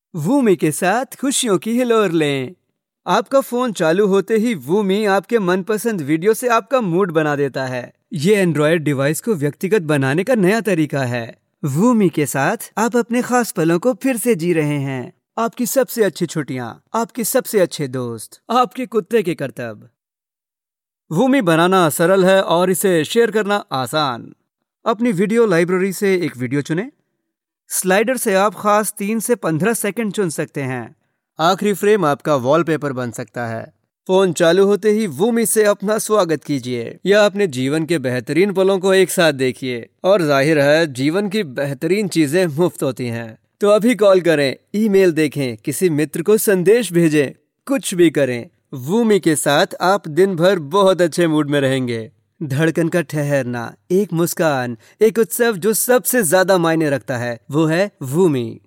वूमी के साथ खुशियों की हिलोर लें। आपका फोन चालू होते ही वूमी आपके मनपसंद वीडियो से आपका मूड बना देता है। ये एंड्रॉयड डिवाइस को व्यक्तिगत बनाने का नया तरीका है। वूमी के साथ आप अपने खास पलों को फिर से जी रहे हैं। आपकी सबसे अच्छी छुट्टियां, आपके सबसे अच्छे दोस्त, आपके कुत्ते के करतब। वूमी बनाना सरल है और इसे शेयर करना आसान। अपनी वीडियो लाइब्रेरी से एक वीडियो चुनें। स्लाइडर से आप खास 3 से 15 सेकंड चुन सकते हैं। आखिरी फ्रेम आपका वॉलपेपर बन सकता है। फोन चालू होते ही वूमी से अपना स्वागत कीजिए या अपने जीवन के बेहतरीन पलों को एक साथ देखिए। और जाहिर है, जीवन की बेहतरीन चीजें मुफ्त होती हैं, तो अभी कॉल करें, ईमेल देखें, किसी मित्र को संदेश भेजें, कुछ भी करें। वूमी के साथ आप दिन भर बहुत अच्छे मूड में रहेंगे। धड़कन का ठहरना, एक मुस्कान, एक उत्सव जो सबसे ज्यादा मायने रखता है, वो है वूमी।